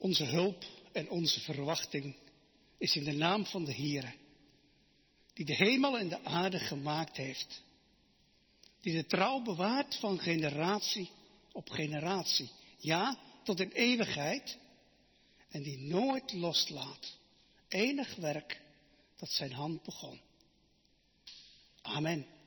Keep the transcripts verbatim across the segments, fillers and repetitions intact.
Onze hulp en onze verwachting is in de naam van de Heere, die de hemel en de aarde gemaakt heeft. Die de trouw bewaart van generatie op generatie. Ja, tot in eeuwigheid. En die nooit loslaat. Enig werk dat zijn hand begon. Amen.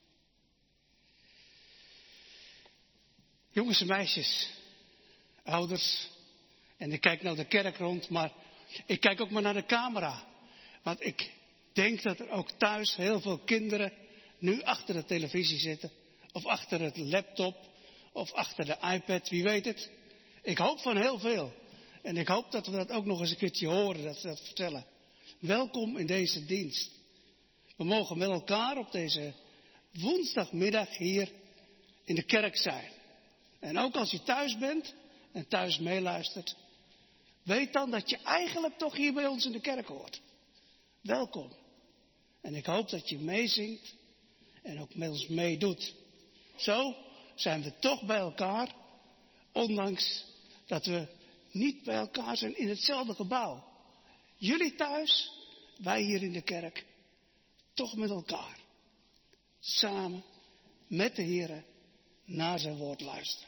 Jongens en meisjes, ouders. En ik kijk nou de kerk rond, maar ik kijk ook maar naar de camera. Want ik denk dat er ook thuis heel veel kinderen nu achter de televisie zitten. Of achter het laptop. Of achter de iPad, wie weet het. Ik hoop van heel veel. En ik hoop dat we dat ook nog eens een keertje horen, dat ze dat vertellen. Welkom in deze dienst. We mogen met elkaar op deze woensdagmiddag hier in de kerk zijn. En ook als je thuis bent en thuis meeluistert, weet dan dat je eigenlijk toch hier bij ons in de kerk hoort. Welkom. En ik hoop dat je meezingt en ook met ons meedoet. Zo zijn we toch bij elkaar, ondanks dat we niet bij elkaar zijn in hetzelfde gebouw. Jullie thuis, wij hier in de kerk, toch met elkaar. Samen met de Heere naar zijn woord luisteren.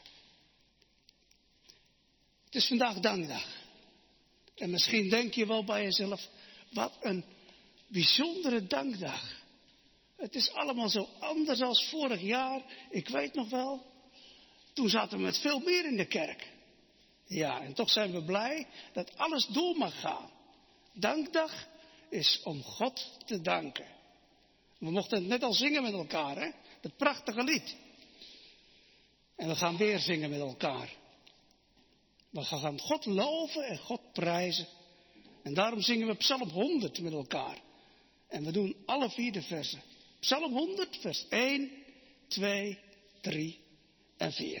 Het is vandaag dankdag. En misschien denk je wel bij jezelf, wat een bijzondere dankdag. Het is allemaal zo anders als vorig jaar. Ik weet nog wel, toen zaten we met veel meer in de kerk. Ja, en toch zijn we blij dat alles door mag gaan. Dankdag is om God te danken. We mochten het net al zingen met elkaar, hè? Dat prachtige lied. En we gaan weer zingen met elkaar. We gaan God loven en God prijzen. En daarom zingen we Psalm honderd met elkaar. En we doen alle vier de versen. Psalm honderd, vers één, twee, drie en vier.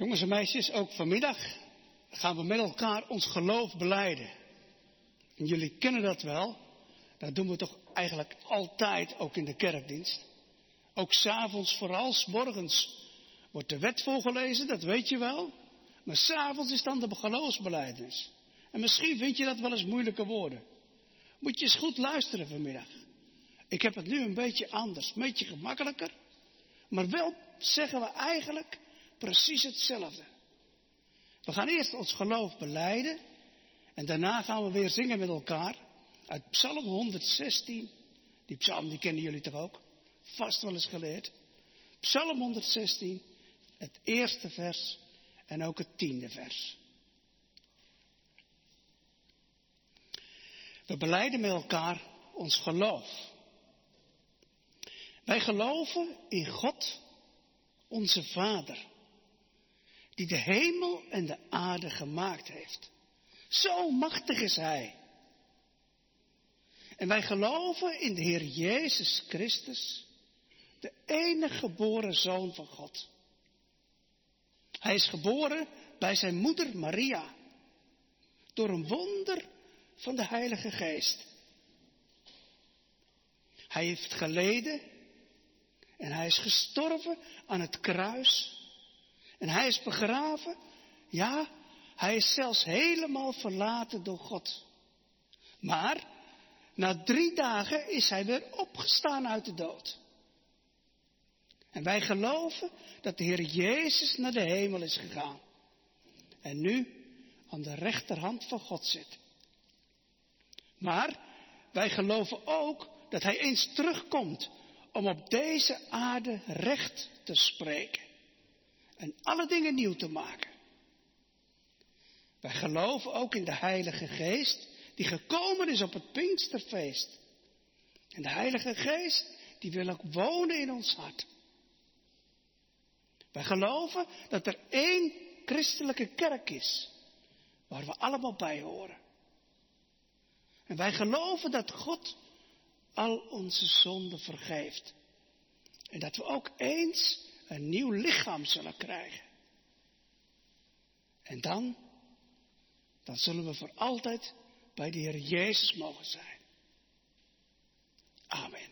Jongens en meisjes, ook vanmiddag gaan we met elkaar ons geloof belijden. En jullie kennen dat wel. Dat doen we toch eigenlijk altijd, ook in de kerkdienst. Ook 's avonds, vooral 's morgens, wordt de wet voorgelezen, dat weet je wel. Maar 's avonds is dan de geloofsbelijdenis. En misschien vind je dat wel eens moeilijke woorden. Moet je eens goed luisteren vanmiddag. Ik heb het nu een beetje anders, een beetje gemakkelijker. Maar wel zeggen we eigenlijk precies hetzelfde. We gaan eerst ons geloof belijden. En daarna gaan we weer zingen met elkaar. Uit Psalm honderdzestien. Die psalm die kennen jullie toch ook? Vast wel eens geleerd. Psalm honderdzestien. Het eerste vers. En ook het tiende vers. We belijden met elkaar ons geloof. Wij geloven in God, onze Vader, die de hemel en de aarde gemaakt heeft. Zo machtig is Hij. En wij geloven in de Heer Jezus Christus, de enige geboren Zoon van God. Hij is geboren bij zijn moeder Maria, door een wonder van de Heilige Geest. Hij heeft geleden en hij is gestorven aan het kruis. En hij is begraven. Ja, hij is zelfs helemaal verlaten door God. Maar na drie dagen is hij weer opgestaan uit de dood. En wij geloven dat de Heer Jezus naar de hemel is gegaan. En nu aan de rechterhand van God zit. Maar wij geloven ook dat hij eens terugkomt om op deze aarde recht te spreken. En alle dingen nieuw te maken. Wij geloven ook in de Heilige Geest die gekomen is op het Pinksterfeest. En de Heilige Geest die wil ook wonen in ons hart. Wij geloven dat er één christelijke kerk is waar we allemaal bij horen. En wij geloven dat God al onze zonden vergeeft. En dat we ook eens een nieuw lichaam zullen krijgen. En dan, dan zullen we voor altijd bij de Heer Jezus mogen zijn. Amen.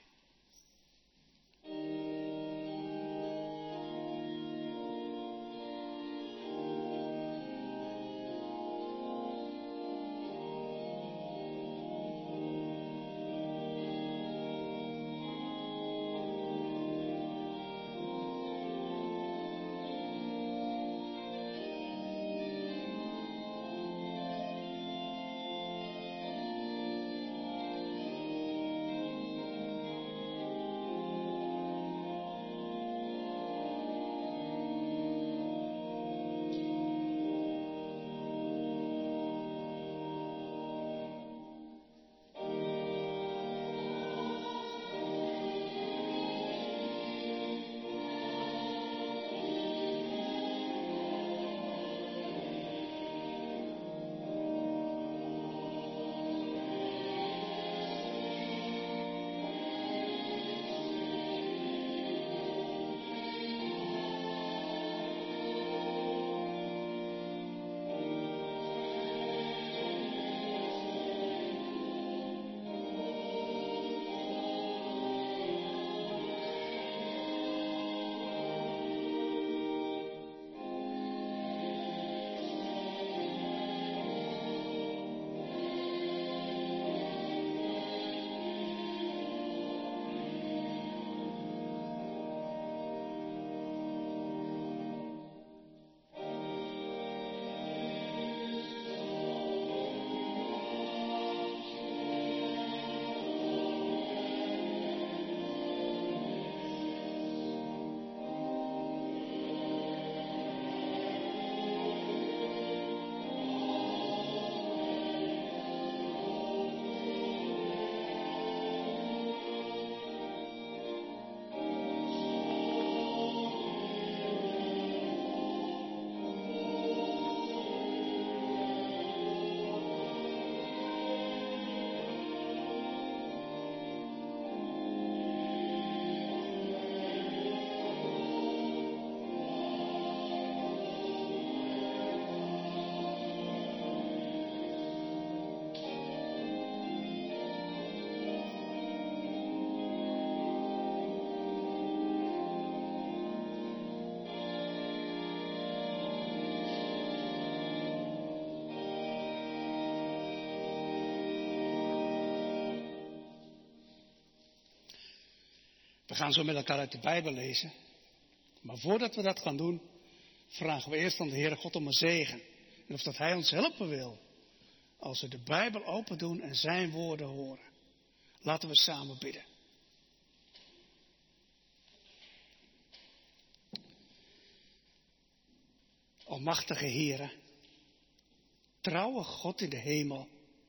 We gaan zo met elkaar uit de Bijbel lezen. Maar voordat we dat gaan doen, vragen we eerst aan de Heere God om een zegen. En of dat Hij ons helpen wil. Als we de Bijbel open doen en zijn woorden horen. Laten we samen bidden. Almachtige Heere, trouwe God in de hemel.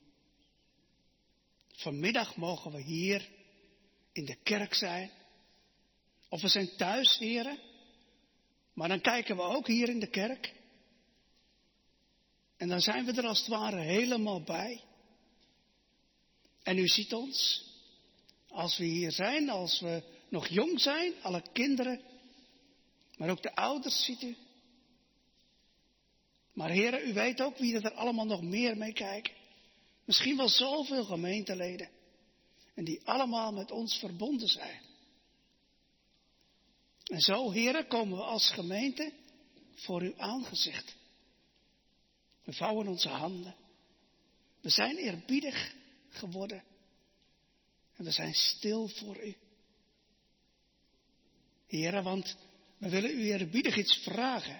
Vanmiddag mogen we hier in de kerk zijn. Of we zijn thuis, Heere. Maar dan kijken we ook hier in de kerk. En dan zijn we er als het ware helemaal bij. En u ziet ons, als we hier zijn, als we nog jong zijn, alle kinderen. Maar ook de ouders ziet u. Maar Heere, u weet ook wie er allemaal nog meer mee kijken. Misschien wel zoveel gemeenteleden. En die allemaal met ons verbonden zijn. En zo, Heere, komen we als gemeente voor uw aangezicht. We vouwen onze handen. We zijn eerbiedig geworden. En we zijn stil voor u. Heere, want we willen u eerbiedig iets vragen.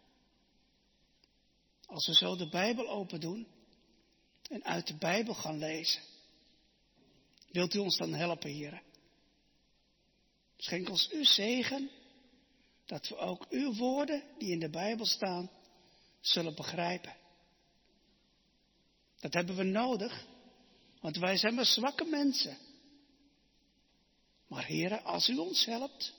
Als we zo de Bijbel open doen en uit de Bijbel gaan lezen. Wilt u ons dan helpen, Heere? Schenk ons uw zegen, dat we ook uw woorden die in de Bijbel staan, zullen begrijpen. Dat hebben we nodig, want wij zijn maar zwakke mensen. Maar Heere, als u ons helpt,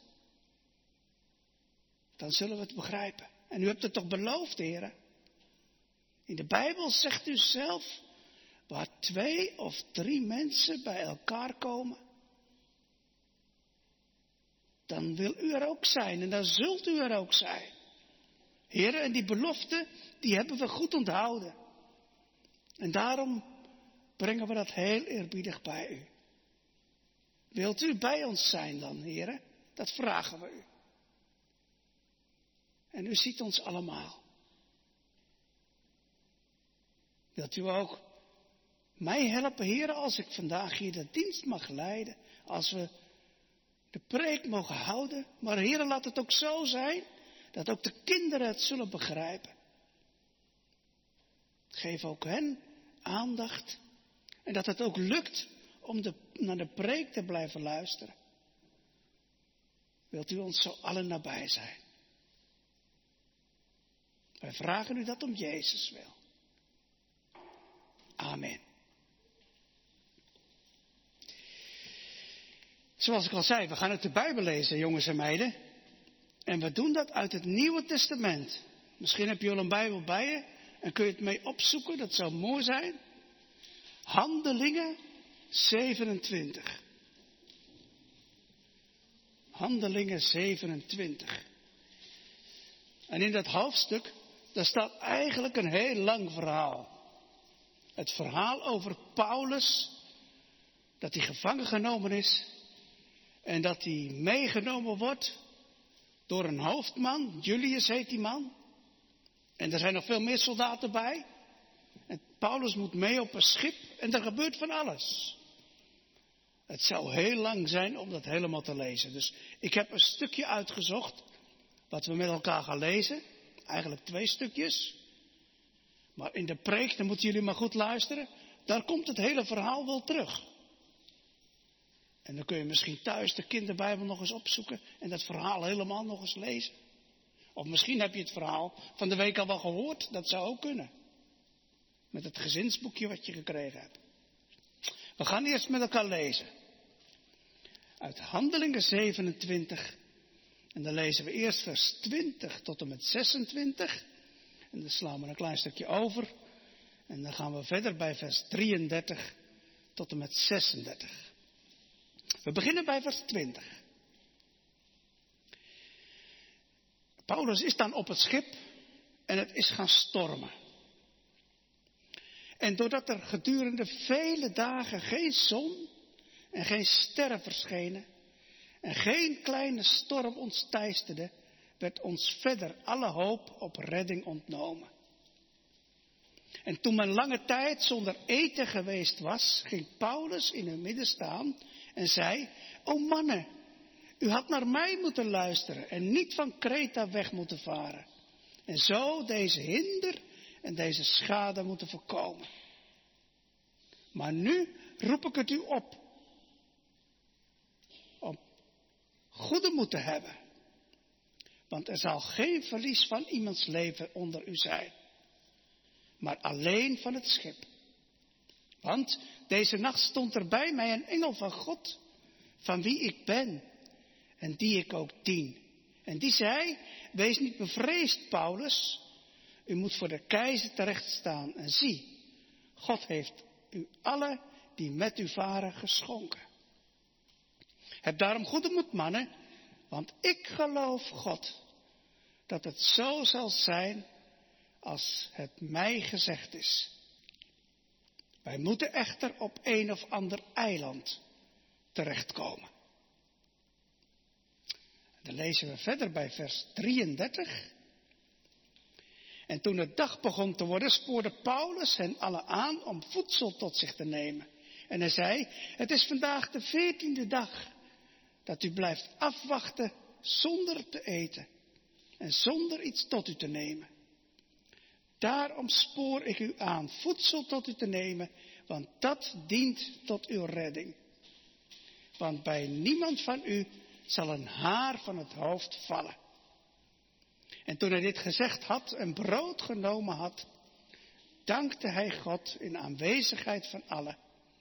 dan zullen we het begrijpen. En u hebt het toch beloofd, Heere? In de Bijbel zegt u zelf, waar twee of drie mensen bij elkaar komen, dan wil u er ook zijn en dan zult u er ook zijn. Heere, en die belofte, die hebben we goed onthouden. En daarom brengen we dat heel eerbiedig bij u. Wilt u bij ons zijn dan, Heere? Dat vragen we u. En u ziet ons allemaal. Wilt u ook mij helpen, Heere, als ik vandaag hier de dienst mag leiden, als we de preek mogen houden. Maar Heere, laat het ook zo zijn, dat ook de kinderen het zullen begrijpen. Geef ook hen aandacht en dat het ook lukt om de, naar de preek te blijven luisteren. Wilt u ons zo allen nabij zijn? Wij vragen u dat om Jezus wil. Amen. Zoals ik al zei, we gaan uit de Bijbel lezen, jongens en meiden. En we doen dat uit het Nieuwe Testament. Misschien heb je al een Bijbel bij je en kun je het mee opzoeken, dat zou mooi zijn. Handelingen zevenentwintig. Handelingen zevenentwintig. En in dat hoofdstuk, daar staat eigenlijk een heel lang verhaal. Het verhaal over Paulus, dat hij gevangen genomen is en dat hij meegenomen wordt door een hoofdman, Julius heet die man. En er zijn nog veel meer soldaten bij. En Paulus moet mee op een schip en er gebeurt van alles. Het zou heel lang zijn om dat helemaal te lezen. Dus ik heb een stukje uitgezocht wat we met elkaar gaan lezen. Eigenlijk twee stukjes. Maar in de preek, dan moeten jullie maar goed luisteren. Daar komt het hele verhaal wel terug. En dan kun je misschien thuis de kinderbijbel nog eens opzoeken en dat verhaal helemaal nog eens lezen. Of misschien heb je het verhaal van de week al wel gehoord. Dat zou ook kunnen. Met het gezinsboekje wat je gekregen hebt. We gaan eerst met elkaar lezen. Uit Handelingen zevenentwintig. En dan lezen we eerst vers twintig tot en met zesentwintig. En dan slaan we een klein stukje over. En dan gaan we verder bij vers drieëndertig tot en met zesendertig. We beginnen bij vers twintig. Paulus is dan op het schip en het is gaan stormen. En doordat er gedurende vele dagen geen zon en geen sterren verschenen en geen kleine storm ons teisterde, werd ons verder alle hoop op redding ontnomen. En toen men lange tijd zonder eten geweest was, ging Paulus in hun midden staan en zei: O mannen, U had naar mij moeten luisteren en niet van Kreta weg moeten varen. En zo deze hinder en deze schade moeten voorkomen. Maar nu roep ik het u op. Om goede moed te hebben. Want er zal geen verlies van iemands leven onder u zijn. Maar alleen van het schip. Want deze nacht stond er bij mij een engel van God. Van wie ik ben. En die ik ook dien. En die zei, wees niet bevreesd, Paulus. U moet voor de keizer terecht staan. En zie, God heeft u alle die met u varen geschonken. Heb daarom goede moed, mannen. Want ik geloof God. Dat het zo zal zijn als het mij gezegd is. Wij moeten echter op een of ander eiland terechtkomen. Dan lezen we verder bij vers drieëndertig. En toen het dag begon te worden, spoorde Paulus hen allen aan om voedsel tot zich te nemen. En hij zei, het is vandaag de veertiende dag dat u blijft afwachten zonder te eten en zonder iets tot u te nemen. Daarom spoor ik u aan voedsel tot u te nemen, want dat dient tot uw redding. Want bij niemand van u zal een haar van het hoofd vallen. En toen hij dit gezegd had en brood genomen had, dankte hij God in aanwezigheid van allen.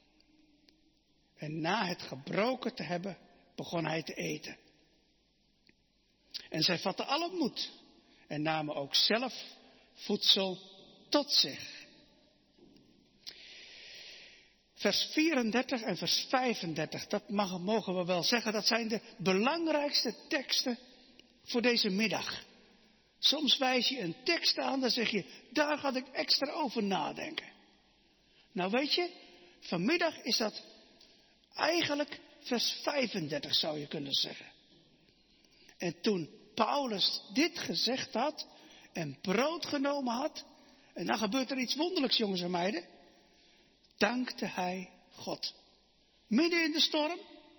En na het gebroken te hebben, begon hij te eten. En zij vatten alle moed en namen ook zelf voedsel tot zich. Vers vierendertig en vers vijfendertig, dat mag, mogen we wel zeggen, dat zijn de belangrijkste teksten voor deze middag. Soms wijs je een tekst aan, dan zeg je, daar ga ik extra over nadenken. Nou weet je, vanmiddag is dat eigenlijk vers vijfendertig zou je kunnen zeggen. En toen Paulus dit gezegd had en brood genomen had, en dan gebeurt er iets wonderlijks, jongens en meiden. Dankte hij God. Midden in de storm.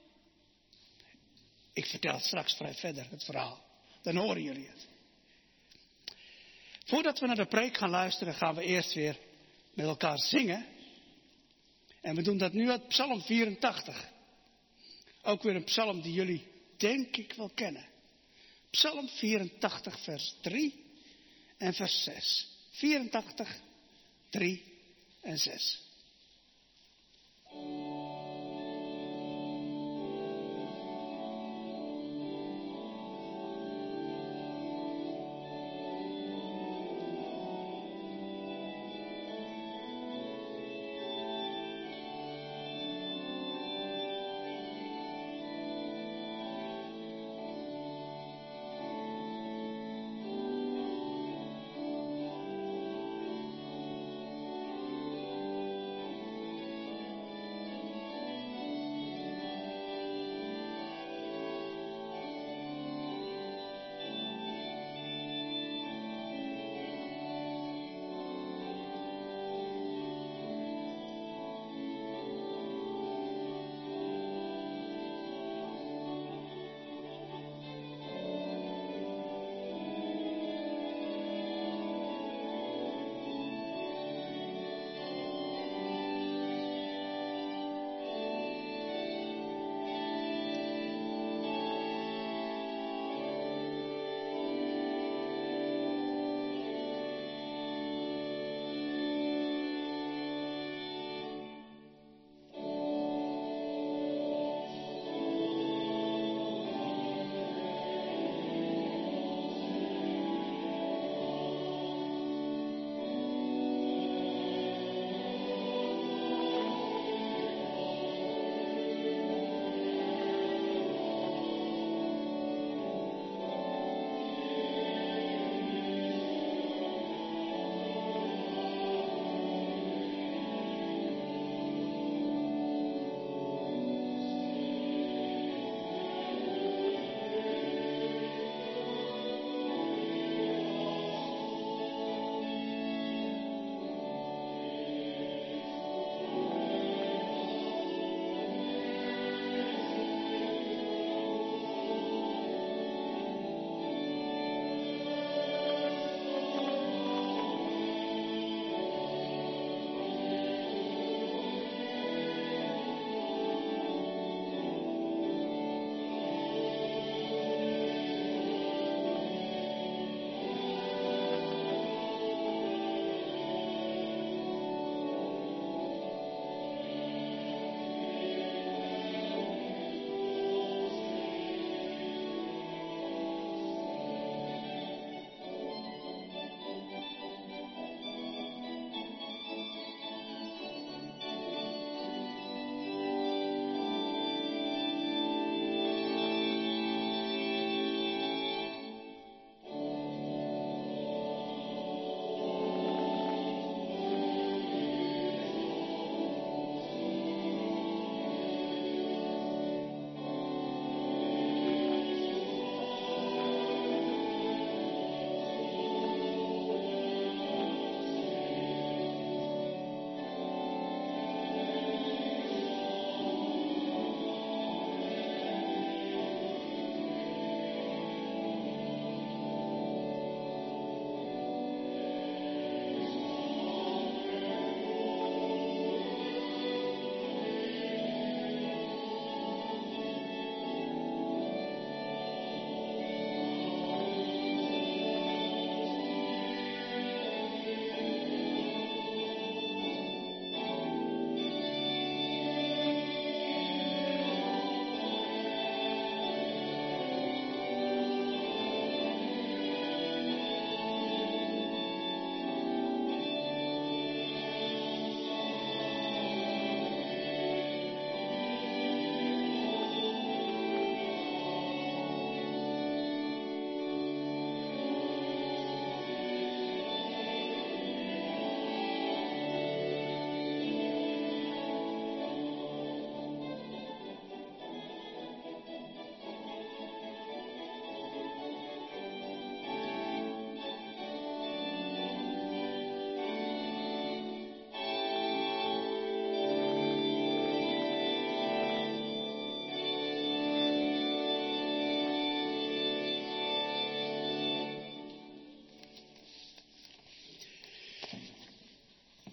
Ik vertel het straks vrij verder, het verhaal. Dan horen jullie het. Voordat we naar de preek gaan luisteren, gaan we eerst weer met elkaar zingen. En we doen dat nu uit Psalm vierentachtig. Ook weer een psalm die jullie denk ik wel kennen. Psalm vierentachtig vers drie en vers zes. vierentachtig, drie en zes.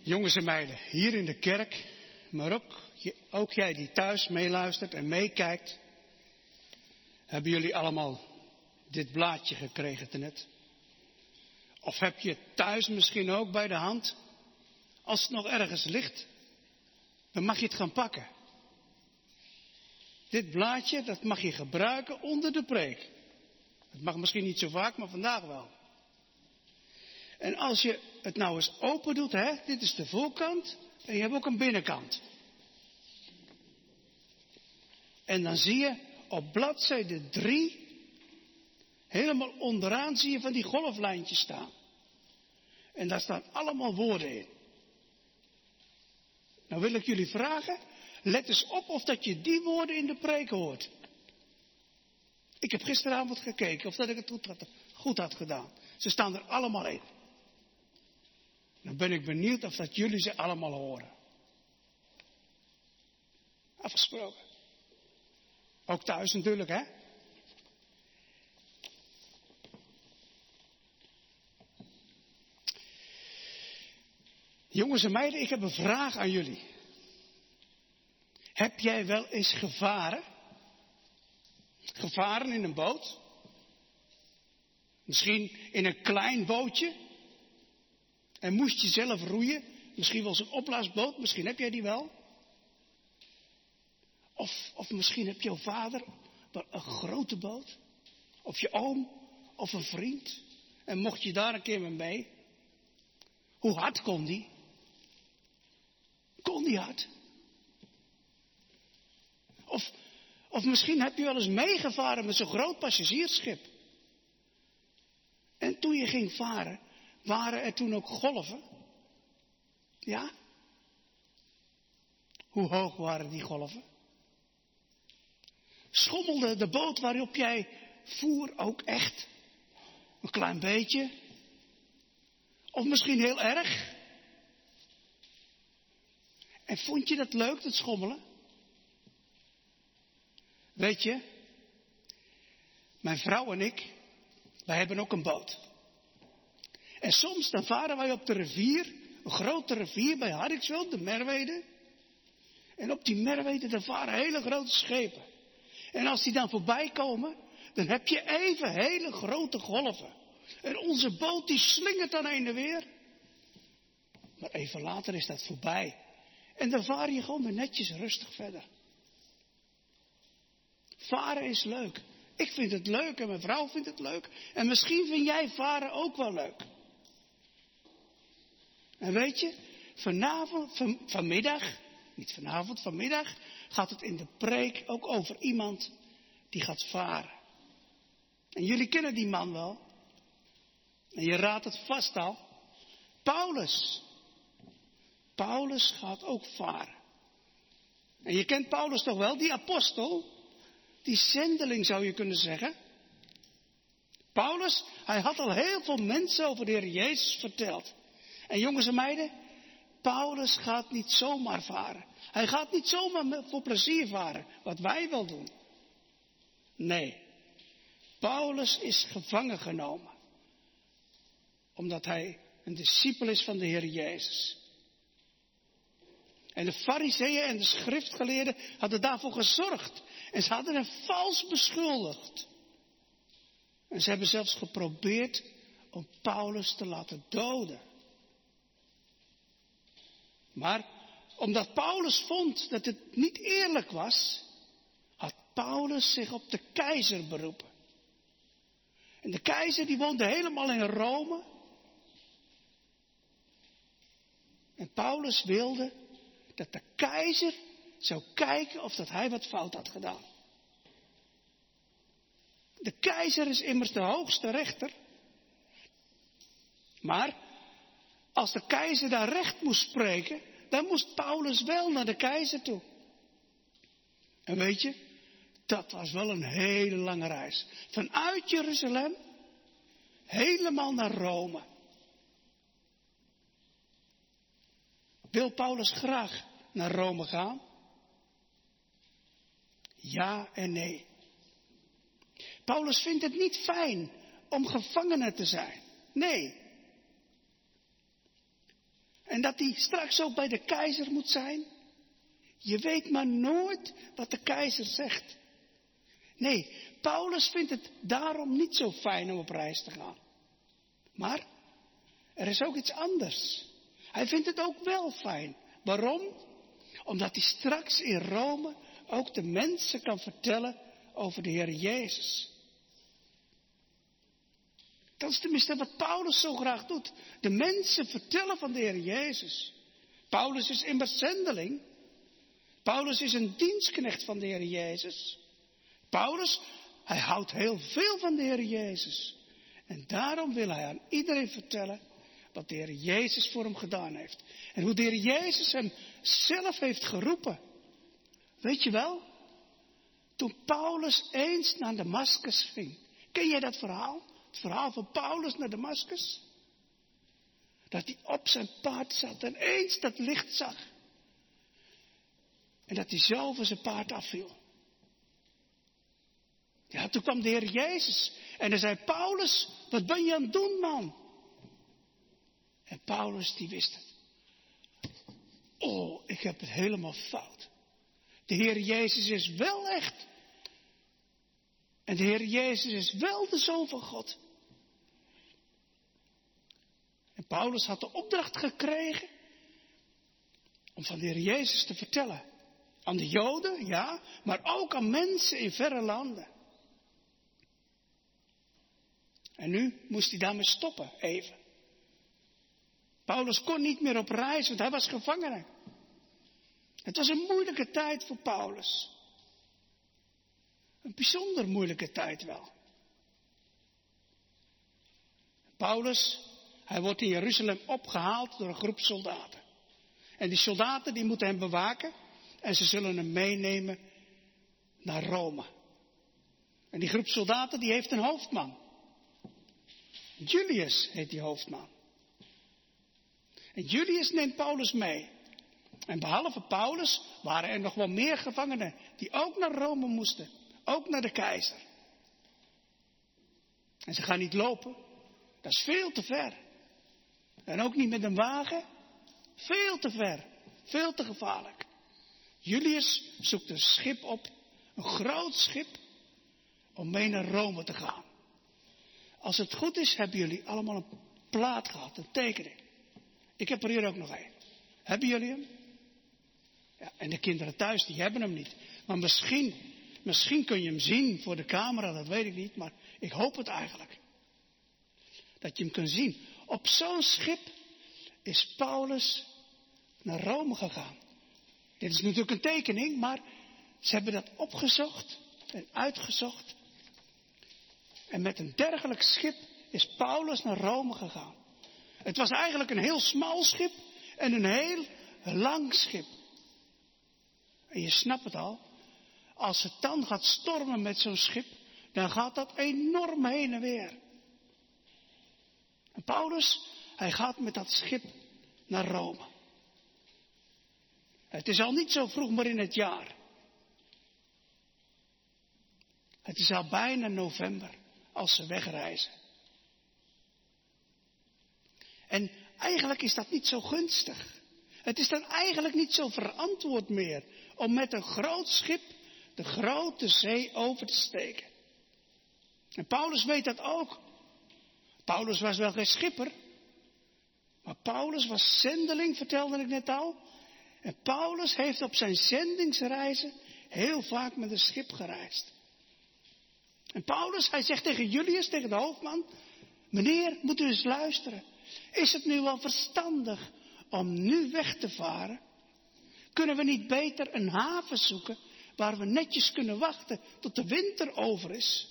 Jongens en meiden, hier in de kerk, maar ook, ook jij die thuis meeluistert en meekijkt, hebben jullie allemaal dit blaadje gekregen tenet? Of heb je het thuis misschien ook bij de hand? Als het nog ergens ligt, dan mag je het gaan pakken. Dit blaadje, dat mag je gebruiken onder de preek. Het mag misschien niet zo vaak, maar vandaag wel. En als je het nou eens open doet, hè, dit is de voorkant en je hebt ook een binnenkant. En dan zie je op bladzijde drie, helemaal onderaan zie je van die golflijntjes staan. En daar staan allemaal woorden in. Nou wil ik jullie vragen, let eens op of dat je die woorden in de preek hoort. Ik heb gisteravond gekeken of dat ik het goed had, goed had gedaan. Ze staan er allemaal in. Dan ben ik benieuwd of dat jullie ze allemaal horen. Afgesproken. Ook thuis natuurlijk, hè? Jongens en meiden, ik heb een vraag aan jullie. Heb jij wel eens gevaren? Gevaren in een boot? Misschien in een klein bootje? En moest je zelf roeien? Misschien wel zo'n opblaasboot, misschien heb jij die wel. Of, of misschien heb jouw vader wel een grote boot. Of je oom, of een vriend. En mocht je daar een keer mee mee? Hoe hard kon die? Kon die hard? Of, of misschien heb je wel eens meegevaren met zo'n groot passagiersschip. En toen je ging varen, waren er toen ook golven? Ja? Hoe hoog waren die golven? Schommelde de boot waarop jij voer ook echt? Een klein beetje? Of misschien heel erg? En vond je dat leuk, dat schommelen? Weet je, mijn vrouw en ik, wij hebben ook een boot. En soms dan varen wij op de rivier, een grote rivier bij Hardiksveld, de Merwede. En op die Merwede, daar varen hele grote schepen. En als die dan voorbij komen, dan heb je even hele grote golven. En onze boot die slingert dan heen en weer. Maar even later is dat voorbij. En dan vaar je gewoon weer netjes rustig verder. Varen is leuk. Ik vind het leuk en mijn vrouw vindt het leuk. En misschien vind jij varen ook wel leuk. En weet je, vanavond, van, vanmiddag, niet vanavond, vanmiddag, gaat het in de preek ook over iemand die gaat varen. En jullie kennen die man wel. En je raadt het vast al. Paulus. Paulus gaat ook varen. En je kent Paulus toch wel, die apostel. Die zendeling zou je kunnen zeggen. Paulus, hij had al heel veel mensen over de Heer Jezus verteld. En jongens en meiden, Paulus gaat niet zomaar varen. Hij gaat niet zomaar voor plezier varen, wat wij wel doen. Nee, Paulus is gevangen genomen. Omdat hij een discipel is van de Heer Jezus. En de fariseeën en de schriftgeleerden hadden daarvoor gezorgd. En ze hadden hem vals beschuldigd. En ze hebben zelfs geprobeerd om Paulus te laten doden. Maar omdat Paulus vond dat het niet eerlijk was, had Paulus zich op de keizer beroepen. En de keizer die woonde helemaal in Rome. En Paulus wilde dat de keizer zou kijken of dat hij wat fout had gedaan. De keizer is immers de hoogste rechter. Maar als de keizer daar recht moest spreken, dan moest Paulus wel naar de keizer toe. En weet je, dat was wel een hele lange reis. Vanuit Jeruzalem, helemaal naar Rome. Wil Paulus graag naar Rome gaan? Ja en nee. Paulus vindt het niet fijn om gevangene te zijn. Nee. En dat hij straks ook bij de keizer moet zijn. Je weet maar nooit wat de keizer zegt. Nee, Paulus vindt het daarom niet zo fijn om op reis te gaan. Maar er is ook iets anders. Hij vindt het ook wel fijn. Waarom? Omdat hij straks in Rome ook de mensen kan vertellen over de Heer Jezus. Dat is tenminste wat Paulus zo graag doet. De mensen vertellen van de Heer Jezus. Paulus is immers zendeling. Paulus is een dienstknecht van de Heer Jezus. Paulus, hij houdt heel veel van de Heer Jezus. En daarom wil hij aan iedereen vertellen wat de Heer Jezus voor hem gedaan heeft. En hoe de Heer Jezus hem zelf heeft geroepen. Weet je wel? Toen Paulus eens naar Damascus ging. Ken jij dat verhaal? Het verhaal van Paulus naar Damascus? Dat hij op zijn paard zat en eens dat licht zag. En dat hij zo van zijn paard afviel. Ja, toen kwam de Heer Jezus. En hij zei, Paulus, wat ben je aan het doen, man? En Paulus, die wist het. Oh, ik heb het helemaal fout. De Heer Jezus is wel echt. En de Heer Jezus is wel de Zoon van God. En Paulus had de opdracht gekregen om van de Heer Jezus te vertellen. Aan de Joden, ja, maar ook aan mensen in verre landen. En nu moest hij daarmee stoppen, even. Paulus kon niet meer op reis, want hij was gevangene. Het was een moeilijke tijd voor Paulus. Een bijzonder moeilijke tijd wel. Paulus, hij wordt in Jeruzalem opgehaald door een groep soldaten. En die soldaten die moeten hem bewaken en ze zullen hem meenemen naar Rome. En die groep soldaten die heeft een hoofdman. Julius heet die hoofdman. En Julius neemt Paulus mee. En behalve Paulus waren er nog wel meer gevangenen die ook naar Rome moesten. Ook naar de keizer. En ze gaan niet lopen. Dat is veel te ver. En ook niet met een wagen. Veel te ver. Veel te gevaarlijk. Julius zoekt een schip op. Een groot schip. Om mee naar Rome te gaan. Als het goed is, hebben jullie allemaal een plaat gehad. Een tekening. Ik heb er hier ook nog een. Hebben jullie hem? Ja, en de kinderen thuis, die hebben hem niet. Maar misschien, misschien kun je hem zien voor de camera, dat weet ik niet. Maar ik hoop het eigenlijk. Dat je hem kunt zien. Op zo'n schip is Paulus naar Rome gegaan. Dit is natuurlijk een tekening, maar ze hebben dat opgezocht en uitgezocht. En met een dergelijk schip is Paulus naar Rome gegaan. Het was eigenlijk een heel smal schip en een heel lang schip. En je snapt het al, als het dan gaat stormen met zo'n schip, dan gaat dat enorm heen en weer. En Paulus, hij gaat met dat schip naar Rome. Het is al niet zo vroeg maar in het jaar. Het is al bijna november als ze wegreizen. En eigenlijk is dat niet zo gunstig. Het is dan eigenlijk niet zo verantwoord meer om met een groot schip de grote zee over te steken. En Paulus weet dat ook. Paulus was wel geen schipper. Maar Paulus was zendeling, vertelde ik net al. En Paulus heeft op zijn zendingsreizen heel vaak met een schip gereisd. En Paulus, hij zegt tegen Julius, tegen de hoofdman: meneer, moet u eens luisteren. Is het nu wel verstandig om nu weg te varen? Kunnen we niet beter een haven zoeken waar we netjes kunnen wachten tot de winter over is?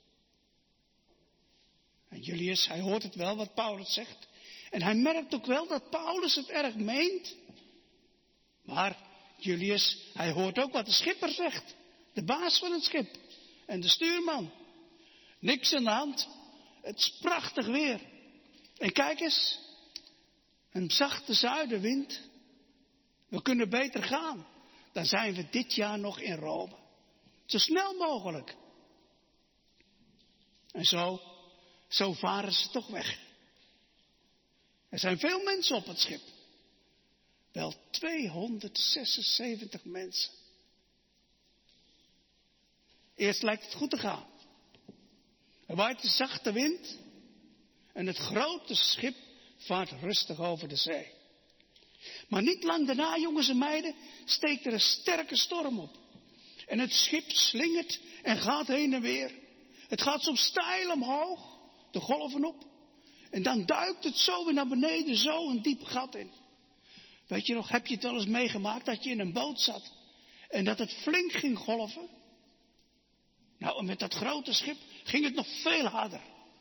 En Julius, hij hoort het wel wat Paulus zegt. En hij merkt ook wel dat Paulus het erg meent. Maar Julius, hij hoort ook wat de schipper zegt. De baas van het schip. En de stuurman. Niks aan de hand. Het is prachtig weer. En kijk eens. Een zachte zuidenwind. We kunnen beter gaan. Dan zijn we dit jaar nog in Rome. Zo snel mogelijk. En zo, zo varen ze toch weg. Er zijn veel mensen op het schip. Wel tweehonderdzesenzeventig mensen. Eerst lijkt het goed te gaan. Er waait een zachte wind en het grote schip vaart rustig over de zee. Maar niet lang daarna, jongens en meiden, steekt er een sterke storm op. En het schip slingert en gaat heen en weer. Het gaat soms steil omhoog, de golven op. En dan duikt het zo weer naar beneden, zo een diep gat in. Weet je nog, heb je het wel eens meegemaakt dat je in een boot zat en dat het flink ging golven? Nou, en met dat grote schip ging het nog veel harder.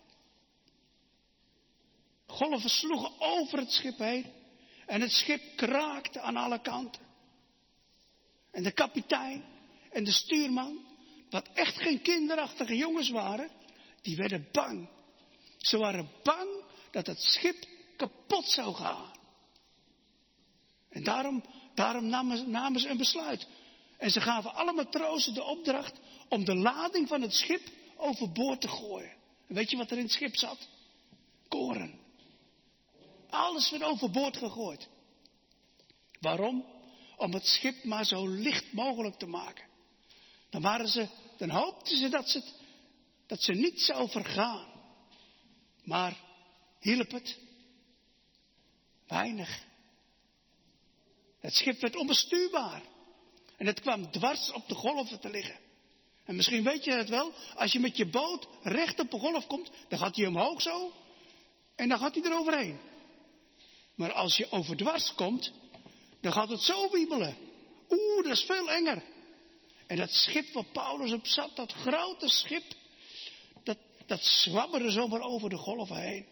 Golven sloegen over het schip heen en het schip kraakte aan alle kanten. En de kapitein en de stuurman, wat echt geen kinderachtige jongens waren, die werden bang. Ze waren bang dat het schip kapot zou gaan. En daarom, daarom namen, namen ze een besluit. En ze gaven alle matrozen de opdracht om de lading van het schip overboord te gooien. En weet je wat er in het schip zat? Koren. Alles werd overboord gegooid. Waarom? Om het schip maar zo licht mogelijk te maken. Dan, waren ze, dan hoopten ze dat, ze het, dat ze niet zou vergaan. Maar hielp het? Weinig. Het schip werd onbestuurbaar. En het kwam dwars op de golven te liggen. En misschien weet je het wel. Als je met je boot recht op de golf komt, dan gaat hij omhoog zo. En dan gaat hij er overheen. Maar als je overdwars komt, dan gaat het zo wiebelen. Oeh, dat is veel enger. En dat schip waar Paulus op zat, dat grote schip, dat, dat zwabberde zomaar over de golven heen.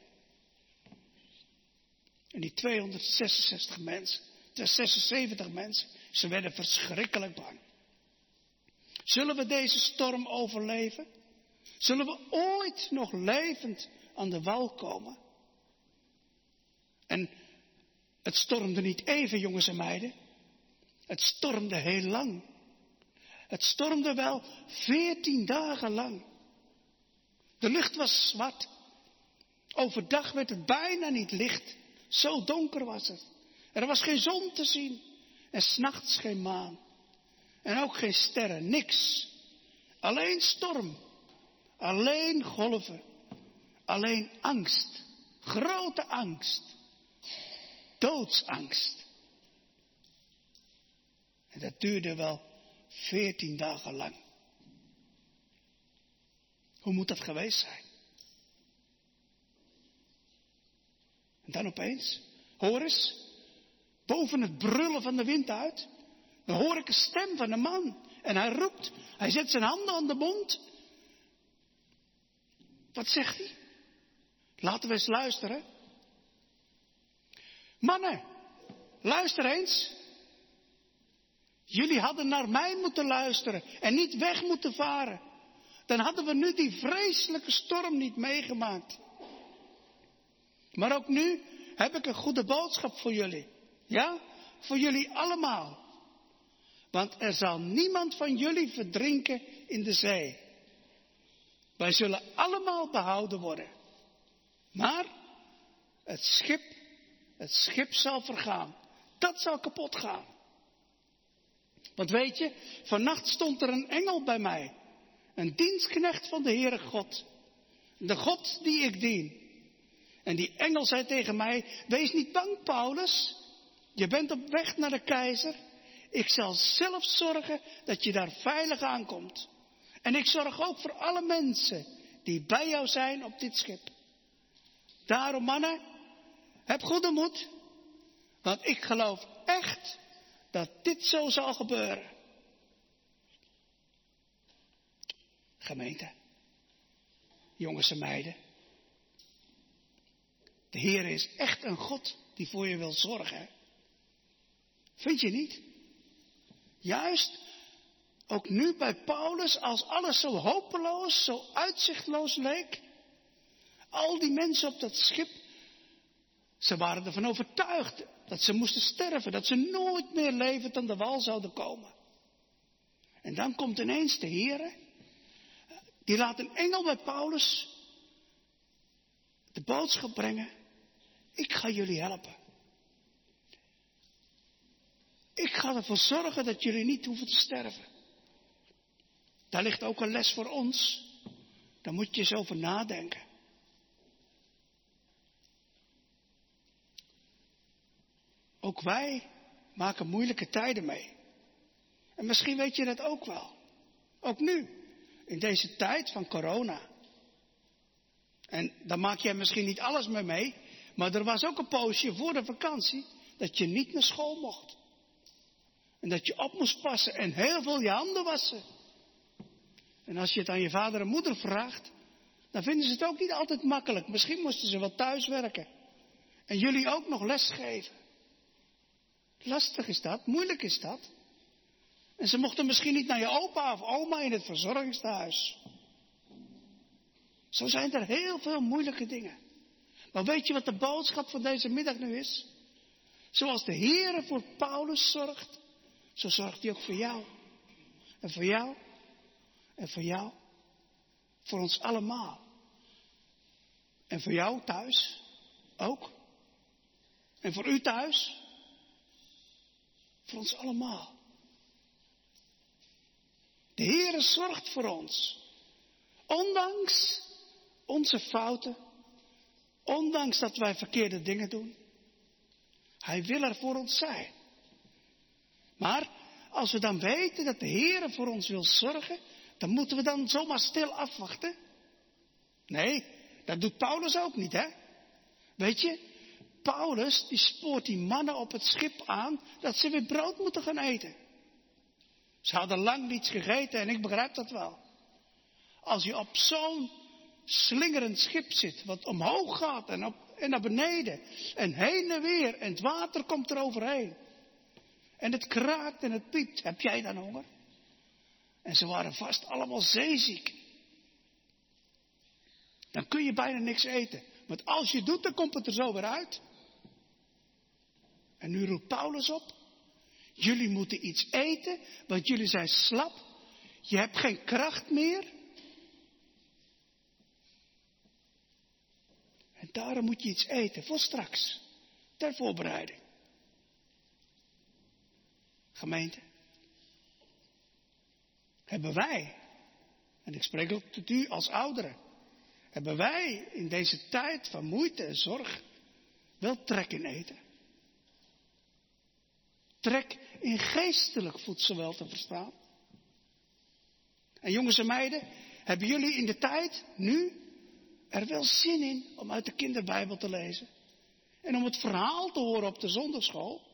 En die tweehonderdzesenzestig mensen, zesenzeventig mensen, ze werden verschrikkelijk bang. Zullen we deze storm overleven? Zullen we ooit nog levend aan de wal komen? En het stormde niet even, jongens en meiden. Het stormde heel lang. Het stormde wel veertien dagen lang. De lucht was zwart. Overdag werd het bijna niet licht. Zo donker was het. Er was geen zon te zien. En 's nachts geen maan. En ook geen sterren. Niks. Alleen storm. Alleen golven. Alleen angst. Grote angst. Doodsangst. En dat duurde wel veertien dagen lang. Hoe moet dat geweest zijn? En dan opeens, hoor eens, boven het brullen van de wind uit, dan hoor ik een stem van een man. En hij roept, hij zet zijn handen aan de mond. Wat zegt hij? Laten we eens luisteren. Mannen, luister eens. Jullie hadden naar mij moeten luisteren en niet weg moeten varen. Dan hadden we nu die vreselijke storm niet meegemaakt. Maar ook nu heb ik een goede boodschap voor jullie. Ja, voor jullie allemaal. Want er zal niemand van jullie verdrinken in de zee. Wij zullen allemaal behouden worden. Maar het schip, het schip zal vergaan. Dat zal kapot gaan. Want weet je, vannacht stond er een engel bij mij. Een dienstknecht van de Heere God. De God die ik dien. En die engel zei tegen mij, wees niet bang, Paulus. Je bent op weg naar de keizer. Ik zal zelf zorgen dat je daar veilig aankomt. En ik zorg ook voor alle mensen die bij jou zijn op dit schip. Daarom, mannen, heb goede moed. Want ik geloof echt dat dit zo zal gebeuren. Gemeente, jongens en meiden. De Heer is echt een God die voor je wil zorgen. Vind je niet? Juist, ook nu bij Paulus, als alles zo hopeloos, zo uitzichtloos leek. Al die mensen op dat schip, ze waren ervan overtuigd dat ze moesten sterven. Dat ze nooit meer levend aan de wal zouden komen. En dan komt ineens de Heer, die laat een engel bij Paulus de boodschap brengen. Ik ga jullie helpen. Ik ga ervoor zorgen dat jullie niet hoeven te sterven. Daar ligt ook een les voor ons. Daar moet je eens over nadenken. Ook wij maken moeilijke tijden mee. En misschien weet je dat ook wel. Ook nu, in deze tijd van corona. En dan maak jij misschien niet alles meer mee. Maar er was ook een poosje voor de vakantie dat je niet naar school mocht. En dat je op moest passen en heel veel je handen wassen. En als je het aan je vader en moeder vraagt, dan vinden ze het ook niet altijd makkelijk. Misschien moesten ze wel thuis werken. En jullie ook nog les geven. Lastig is dat, moeilijk is dat. En ze mochten misschien niet naar je opa of oma in het verzorgingstehuis. Zo zijn er heel veel moeilijke dingen. Maar weet je wat de boodschap van deze middag nu is? Zoals de Heere voor Paulus zorgt, zo zorgt hij ook voor jou. En voor jou. En voor jou. Voor ons allemaal. En voor jou thuis ook. En voor u thuis. Voor ons allemaal. De Heere zorgt voor ons. Ondanks onze fouten. Ondanks dat wij verkeerde dingen doen. Hij wil er voor ons zijn. Maar als we dan weten dat de Heere voor ons wil zorgen, dan moeten we dan zomaar stil afwachten? Nee, dat doet Paulus ook niet, hè? Weet je, Paulus die spoort die mannen op het schip aan dat ze weer brood moeten gaan eten. Ze hadden lang niets gegeten en ik begrijp dat wel. Als je op zo'n slingerend schip zit, wat omhoog gaat en, op, en naar beneden en heen en weer en het water komt er overheen. En het kraakt en het piept. Heb jij dan honger? En ze waren vast allemaal zeeziek. Dan kun je bijna niks eten. Want als je het doet, dan komt het er zo weer uit. En nu roept Paulus op. Jullie moeten iets eten, want jullie zijn slap. Je hebt geen kracht meer. En daarom moet je iets eten voor straks. Ter voorbereiding. Gemeente. Hebben wij, en ik spreek ook tot u als ouderen, hebben wij in deze tijd van moeite en zorg wel trek in eten? Trek in geestelijk voedsel wel te verstaan? En jongens en meiden, hebben jullie in de tijd, nu, er wel zin in om uit de kinderbijbel te lezen? En om het verhaal te horen op de zondagschool?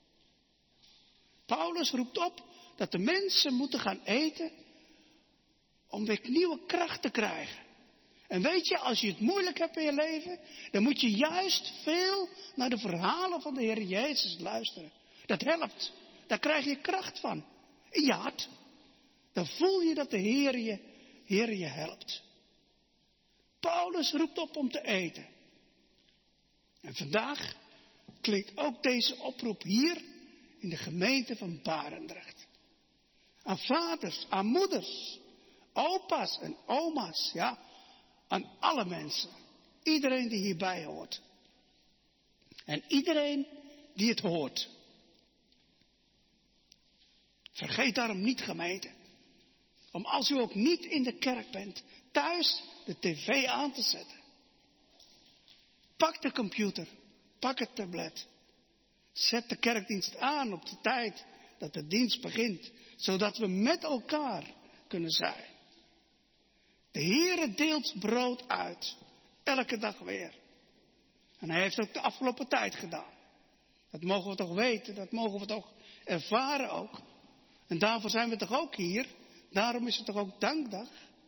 Paulus roept op dat de mensen moeten gaan eten om weer nieuwe kracht te krijgen. En weet je, als je het moeilijk hebt in je leven, dan moet je juist veel naar de verhalen van de Heer Jezus luisteren. Dat helpt. Daar krijg je kracht van. In je hart. Dan voel je dat de Heer je, Heer je helpt. Paulus roept op om te eten. En vandaag klinkt ook deze oproep hier in de gemeente van Barendrecht. Aan vaders, aan moeders, opa's en oma's, ja, aan alle mensen. Iedereen die hierbij hoort. En iedereen die het hoort. Vergeet daarom niet, gemeente, om als u ook niet in de kerk bent, thuis de tv aan te zetten. Pak de computer, pak het tablet. Zet de kerkdienst aan op de tijd dat de dienst begint, zodat we met elkaar kunnen zijn. De Heere deelt brood uit, elke dag weer. En hij heeft ook de afgelopen tijd gedaan. Dat mogen we toch weten, dat mogen we toch ervaren ook. En daarvoor zijn we toch ook hier. Daarom is het toch ook dankdag.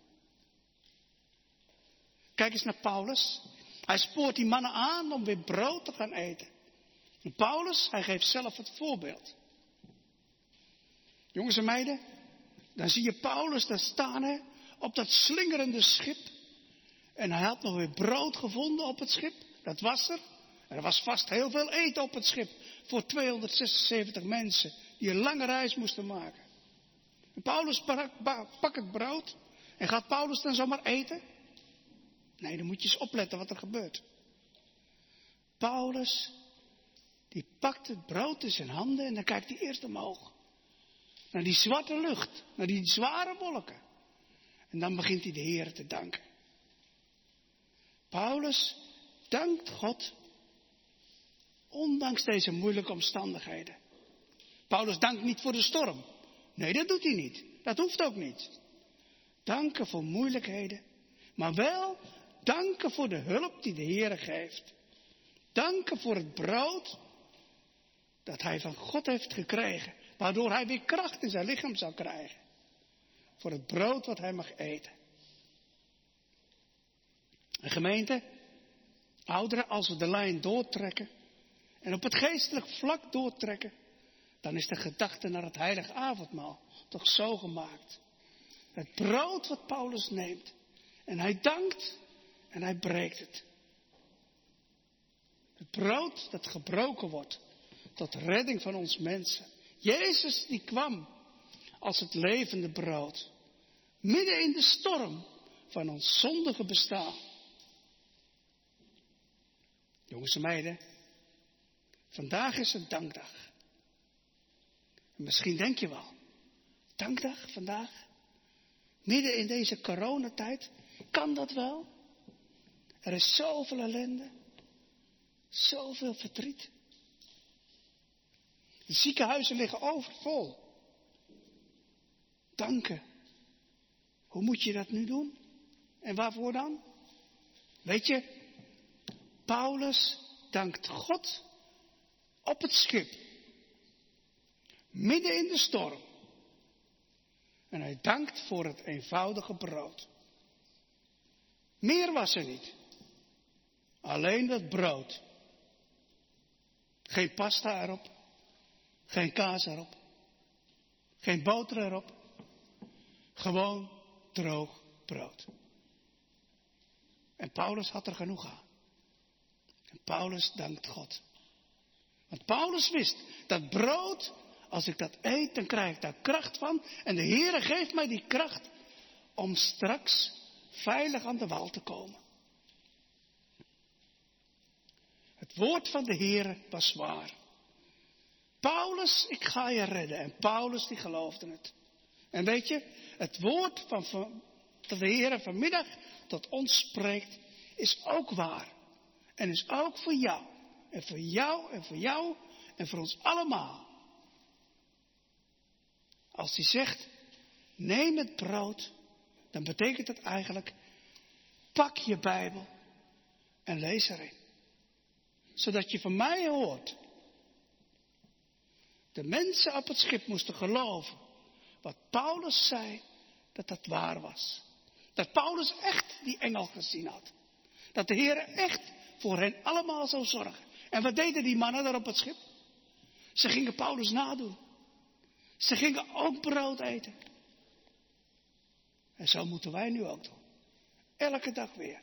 Kijk eens naar Paulus. Hij spoort die mannen aan om weer brood te gaan eten. En Paulus, hij geeft zelf het voorbeeld. Jongens en meiden, dan zie je Paulus daar staan, hè, op dat slingerende schip. En hij had nog weer brood gevonden op het schip. Dat was er. Er was vast heel veel eten op het schip. Voor tweehonderdzesenzeventig mensen die een lange reis moesten maken. En Paulus pakt het brood. En gaat Paulus dan zomaar eten? Nee, dan moet je eens opletten wat er gebeurt. Paulus, Die pakt het brood in zijn handen en dan kijkt hij eerst omhoog. Naar die zwarte lucht, naar die zware wolken. En dan begint hij de Heer te danken. Paulus dankt God, ondanks deze moeilijke omstandigheden. Paulus dankt niet voor de storm. Nee, dat doet hij niet. Dat hoeft ook niet. Danken voor moeilijkheden. Maar wel danken voor de hulp die de Heer geeft. Danken voor het brood dat hij van God heeft gekregen. Waardoor hij weer kracht in zijn lichaam zal krijgen. Voor het brood wat hij mag eten. En gemeente, ouderen, als we de lijn doortrekken. En op het geestelijk vlak doortrekken. Dan is de gedachte naar het heilige avondmaal toch zo gemaakt. Het brood wat Paulus neemt. En hij dankt en hij breekt het. Het brood dat gebroken wordt tot redding van ons mensen. Jezus die kwam als het levende brood. Midden in de storm van ons zondige bestaan. Jongens en meiden, vandaag is het dankdag. En misschien denk je wel, dankdag vandaag? Midden in deze coronatijd, kan dat wel? Er is zoveel ellende, zoveel verdriet. De ziekenhuizen liggen overvol. Danken. Hoe moet je dat nu doen? En waarvoor dan? Weet je, Paulus dankt God op het schip. Midden in de storm. En hij dankt voor het eenvoudige brood. Meer was er niet. Alleen dat brood. Geen pasta erop. Geen kaas erop. Geen boter erop. Gewoon droog brood. En Paulus had er genoeg aan. En Paulus dankt God. Want Paulus wist dat brood, als ik dat eet, dan krijg ik daar kracht van. En de Heere geeft mij die kracht om straks veilig aan de wal te komen. Het woord van de Heere was waar. Paulus, ik ga je redden. En Paulus die geloofde het. En weet je, het woord van, van, dat de Heere vanmiddag tot ons spreekt, is ook waar. En is ook voor jou. En voor jou en voor jou en voor ons allemaal. Als hij zegt, neem het brood, dan betekent het eigenlijk, pak je Bijbel en lees erin. Zodat je van mij hoort. De mensen op het schip moesten geloven wat Paulus zei, dat dat waar was. Dat Paulus echt die engel gezien had. Dat de Heer echt voor hen allemaal zou zorgen. En wat deden die mannen daar op het schip? Ze gingen Paulus nadoen. Ze gingen ook brood eten. En zo moeten wij nu ook doen. Elke dag weer.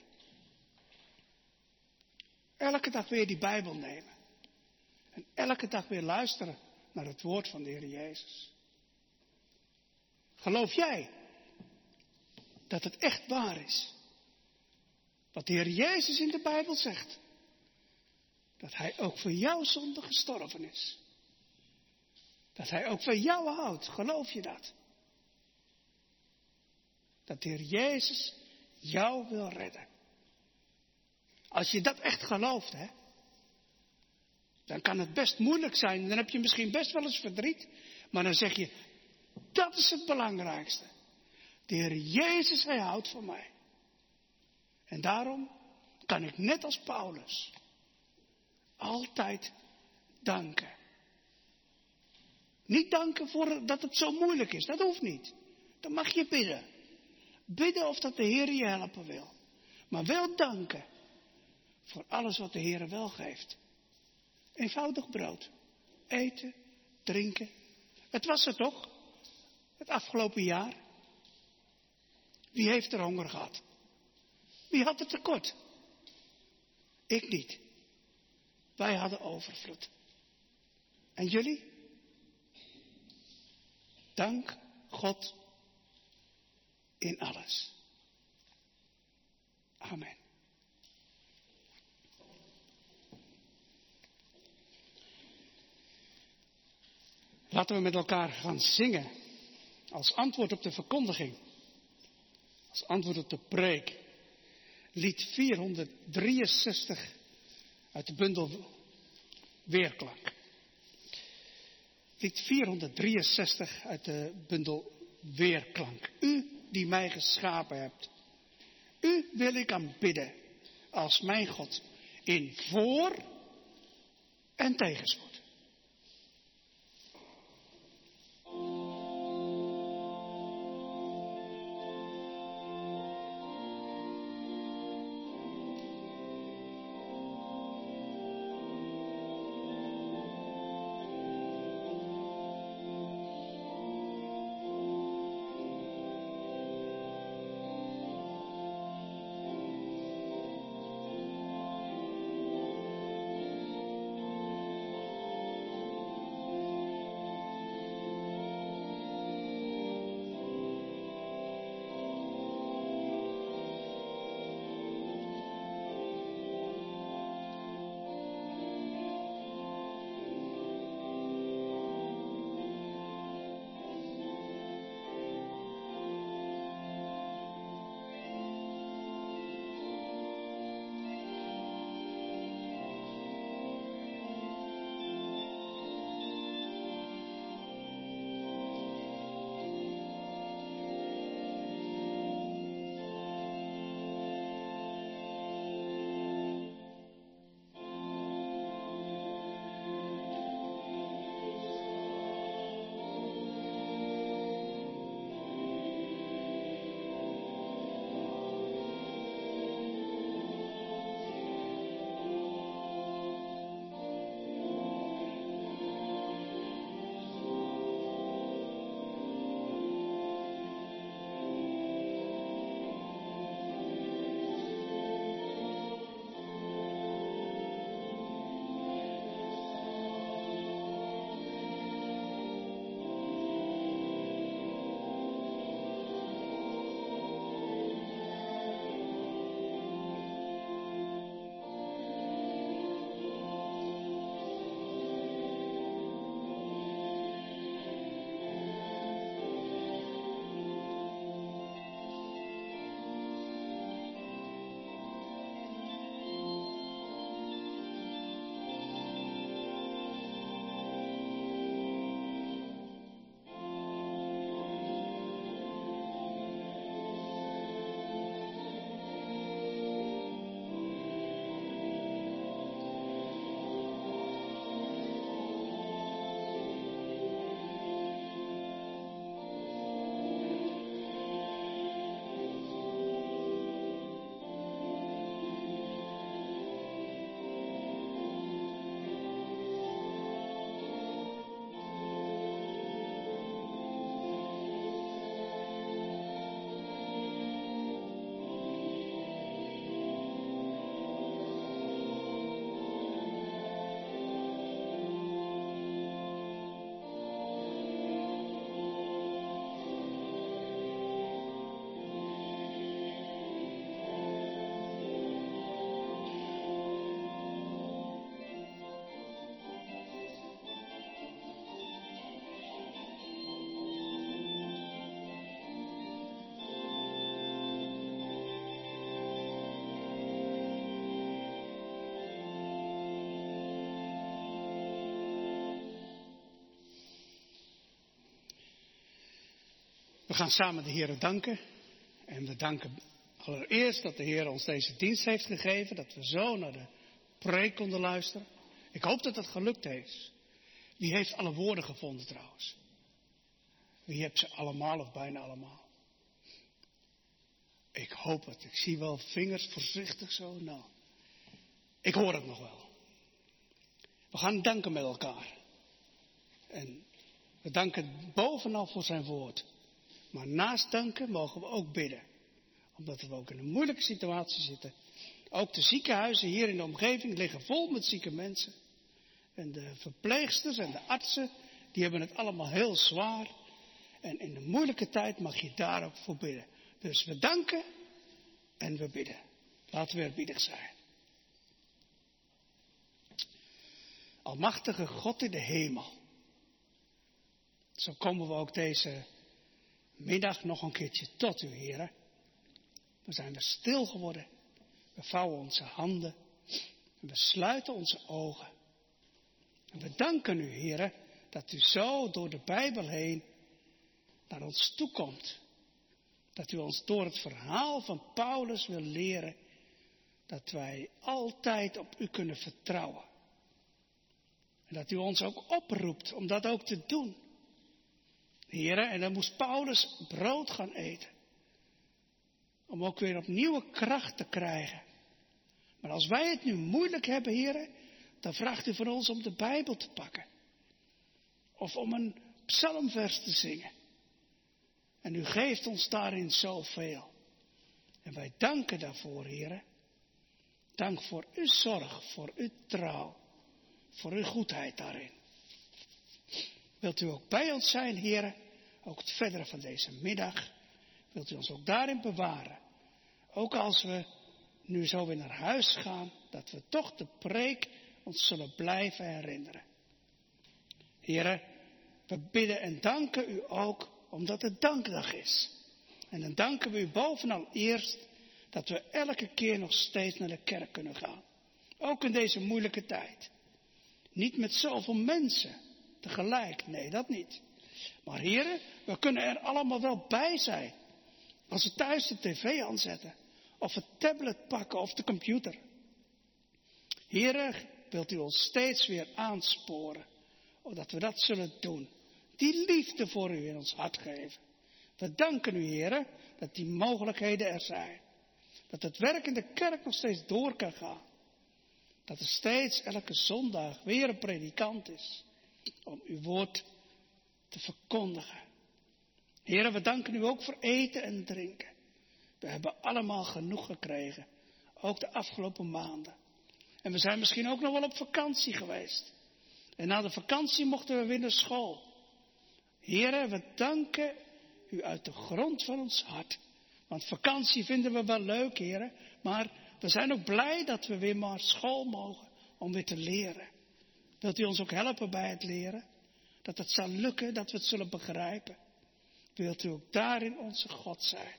Elke dag weer die Bijbel nemen. En elke dag weer luisteren naar het woord van de Heer Jezus. Geloof jij dat het echt waar is? Wat de Heer Jezus in de Bijbel zegt. Dat Hij ook voor jouw zonde gestorven is. Dat Hij ook van jou houdt. Geloof je dat? Dat de Heer Jezus jou wil redden. Als je dat echt gelooft, hè. Dan kan het best moeilijk zijn. Dan heb je misschien best wel eens verdriet. Maar dan zeg je, dat is het belangrijkste. De Heer Jezus, Hij houdt van mij. En daarom kan ik net als Paulus altijd danken. Niet danken voor dat het zo moeilijk is. Dat hoeft niet. Dan mag je bidden. Bidden of dat de Heer je helpen wil. Maar wel danken voor alles wat de Heer wel geeft. Eenvoudig brood. Eten, drinken. Het was er toch? Het afgelopen jaar. Wie heeft er honger gehad? Wie had het tekort? Ik niet. Wij hadden overvloed. En jullie? Dank God in alles. Amen. Laten we met elkaar gaan zingen. Als antwoord op de verkondiging. Als antwoord op de preek. Lied vierhonderddrieënzestig uit de bundel Weerklank. Lied vierhonderddrieënzestig uit de bundel Weerklank. U die mij geschapen hebt. U wil ik aanbidden als mijn God in voor- en tegenspoed. We gaan samen de Heer danken. En we danken allereerst dat de Heer ons deze dienst heeft gegeven. Dat we zo naar de preek konden luisteren. Ik hoop dat het gelukt heeft. Wie heeft alle woorden gevonden trouwens? Wie heeft ze allemaal of bijna allemaal? Ik hoop het. Ik zie wel vingers voorzichtig zo. Nou, ik hoor het nog wel. We gaan danken met elkaar. En we danken bovenal voor zijn woord. Maar naast danken mogen we ook bidden. Omdat we ook in een moeilijke situatie zitten. Ook de ziekenhuizen hier in de omgeving liggen vol met zieke mensen. En de verpleegsters en de artsen, die hebben het allemaal heel zwaar. En in de moeilijke tijd mag je daar ook voor bidden. Dus we danken en we bidden. Laten we eerbiedig zijn. Almachtige God in de hemel. Zo komen we ook deze middag nog een keertje tot u, Heere. We zijn weer stil geworden. We vouwen onze handen. En we sluiten onze ogen. En we danken u, Heere, dat u zo door de Bijbel heen naar ons toekomt. Dat u ons door het verhaal van Paulus wil leren dat wij altijd op u kunnen vertrouwen. En dat u ons ook oproept om dat ook te doen. Heere, en dan moest Paulus brood gaan eten. Om ook weer opnieuw kracht te krijgen. Maar als wij het nu moeilijk hebben, Heere, dan vraagt u van ons om de Bijbel te pakken. Of om een psalmvers te zingen. En u geeft ons daarin zoveel. En wij danken daarvoor, Heere. Dank voor uw zorg, voor uw trouw, voor uw goedheid daarin. Wilt u ook bij ons zijn, Heere, ook het verdere van deze middag. Wilt u ons ook daarin bewaren. Ook als we nu zo weer naar huis gaan, dat we toch de preek ons zullen blijven herinneren. Heere, we bidden en danken u ook omdat het dankdag is. En dan danken we u bovenal eerst dat we elke keer nog steeds naar de kerk kunnen gaan. Ook in deze moeilijke tijd. Niet met zoveel mensen tegelijk, nee, dat niet. Maar heren, we kunnen er allemaal wel bij zijn. Als we thuis de tv aanzetten, of het tablet pakken of de computer. Heren, wilt u ons steeds weer aansporen, dat we dat zullen doen. Die liefde voor u in ons hart geven. We danken u, heren, dat die mogelijkheden er zijn. Dat het werk in de kerk nog steeds door kan gaan. Dat er steeds elke zondag weer een predikant is om uw woord te verkondigen. Heren, we danken u ook voor eten en drinken. We hebben allemaal genoeg gekregen, ook de afgelopen maanden. En we zijn misschien ook nog wel op vakantie geweest. En na de vakantie mochten we weer naar school. Heren, we danken u uit de grond van ons hart. Want vakantie vinden we wel leuk, heren. Maar we zijn ook blij dat we weer maar school mogen om weer te leren. Wilt u ons ook helpen bij het leren? Dat het zal lukken, dat we het zullen begrijpen. Wilt u ook daarin onze God zijn?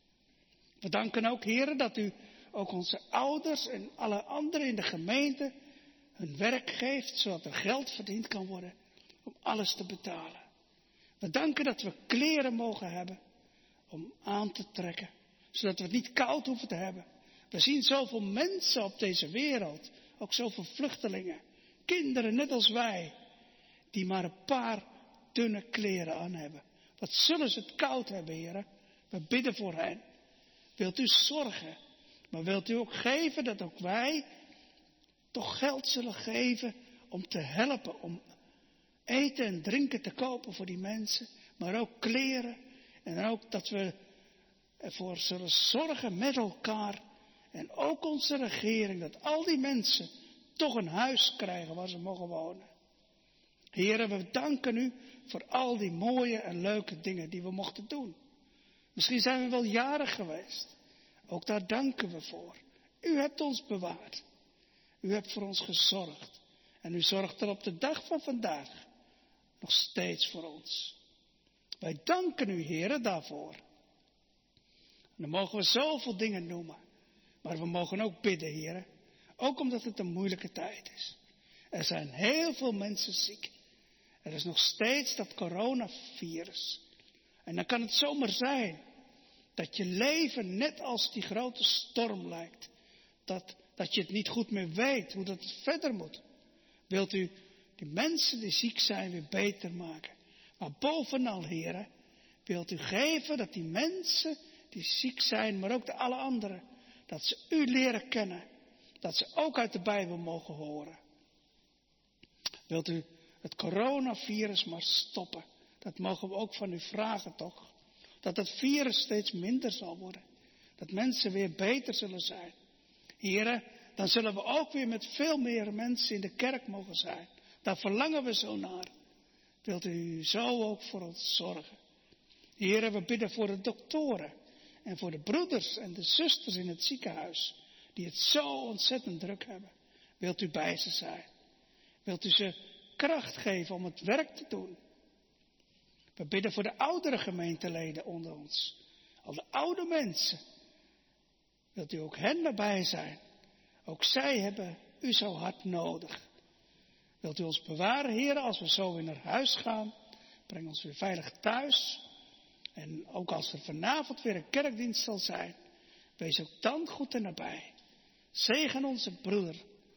We danken ook, heren, dat u ook onze ouders en alle anderen in de gemeente hun werk geeft, zodat er geld verdiend kan worden om alles te betalen. We danken dat we kleren mogen hebben om aan te trekken, zodat we het niet koud hoeven te hebben. We zien zoveel mensen op deze wereld, ook zoveel vluchtelingen, kinderen net als wij, die maar een paar dunne kleren aan hebben. Wat zullen ze het koud hebben, heren? We bidden voor hen. Wilt u zorgen, maar wilt u ook geven dat ook wij toch geld zullen geven om te helpen, om eten en drinken te kopen voor die mensen, maar ook kleren. En ook dat we ervoor zullen zorgen met elkaar en ook onze regering, dat al die mensen toch een huis krijgen waar ze mogen wonen. Heren, we danken u voor al die mooie en leuke dingen die we mochten doen. Misschien zijn we wel jarig geweest. Ook daar danken we voor. U hebt ons bewaard. U hebt voor ons gezorgd. En u zorgt er op de dag van vandaag nog steeds voor ons. Wij danken u, heren, daarvoor. En dan mogen we zoveel dingen noemen. Maar we mogen ook bidden, heren. Ook omdat het een moeilijke tijd is. Er zijn heel veel mensen ziek. Er is nog steeds dat coronavirus. En dan kan het zomaar zijn dat je leven net als die grote storm lijkt. Dat, dat je het niet goed meer weet hoe dat verder moet. Wilt u die mensen die ziek zijn weer beter maken. Maar bovenal, heren, wilt u geven dat die mensen die ziek zijn, maar ook de alle anderen, dat ze u leren kennen. Dat ze ook uit de Bijbel mogen horen. Wilt u het coronavirus maar stoppen. Dat mogen we ook van u vragen, toch? Dat het virus steeds minder zal worden. Dat mensen weer beter zullen zijn. Heren, dan zullen we ook weer met veel meer mensen in de kerk mogen zijn. Daar verlangen we zo naar. Wilt u zo ook voor ons zorgen? Heren, we bidden voor de doktoren. En voor de broeders en de zusters in het ziekenhuis. Die het zo ontzettend druk hebben. Wilt u bij ze zijn? Wilt u ze kracht geven om het werk te doen? We bidden voor de oudere gemeenteleden onder ons. Al de oude mensen. Wilt u ook hen nabij zijn? Ook zij hebben u zo hard nodig. Wilt u ons bewaren, Heer, als we zo weer naar huis gaan? Breng ons weer veilig thuis. En ook als er vanavond weer een kerkdienst zal zijn, wees ook dan goed en nabij. Zegen onze broeder,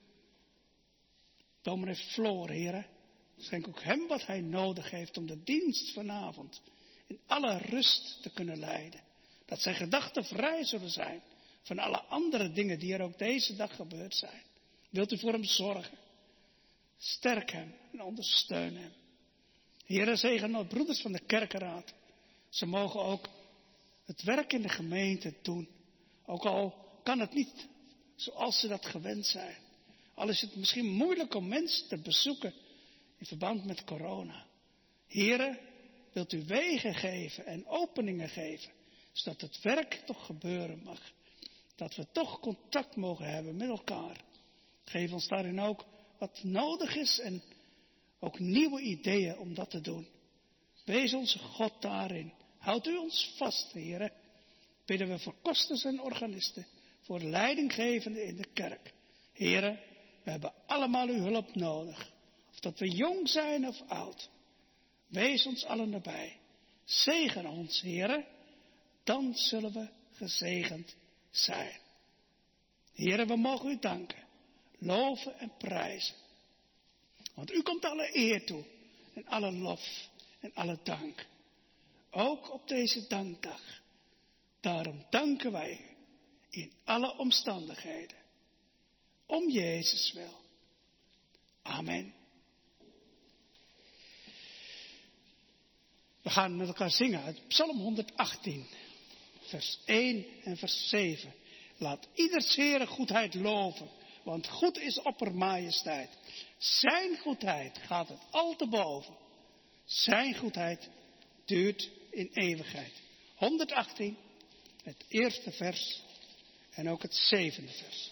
dominee Floor, Heer. Schenk ook hem wat hij nodig heeft om de dienst vanavond in alle rust te kunnen leiden. Dat zijn gedachten vrij zullen zijn van alle andere dingen die er ook deze dag gebeurd zijn. Wilt u voor hem zorgen? Sterk hem en ondersteun hem. Heere, zegen de broeders van de kerkenraad. Ze mogen ook het werk in de gemeente doen. Ook al kan het niet zoals ze dat gewend zijn. Al is het misschien moeilijk om mensen te bezoeken in verband met corona. Heere, wilt u wegen geven en openingen geven, zodat het werk toch gebeuren mag. Dat we toch contact mogen hebben met elkaar. Geef ons daarin ook wat nodig is en ook nieuwe ideeën om dat te doen. Wees onze God daarin. Houd u ons vast, Heere. Bidden we voor kosters en organisten, voor leidinggevenden in de kerk. Heere, we hebben allemaal uw hulp nodig. Of dat we jong zijn of oud. Wees ons allen nabij. Zegen ons, Heere. Dan zullen we gezegend zijn. Heere, we mogen u danken, loven en prijzen. Want u komt alle eer toe en alle lof en alle dank. Ook op deze dankdag. Daarom danken wij u in alle omstandigheden. Om Jezus wil. Amen. We gaan met elkaar zingen uit Psalm honderdachttien. Vers één en vers zeven. Laat ieders Heere goedheid loven, want goed is oppermajesteit. Zijn goedheid gaat het al te boven. Zijn goedheid duurt in eeuwigheid. honderdachttien, het eerste vers en ook het zevende vers.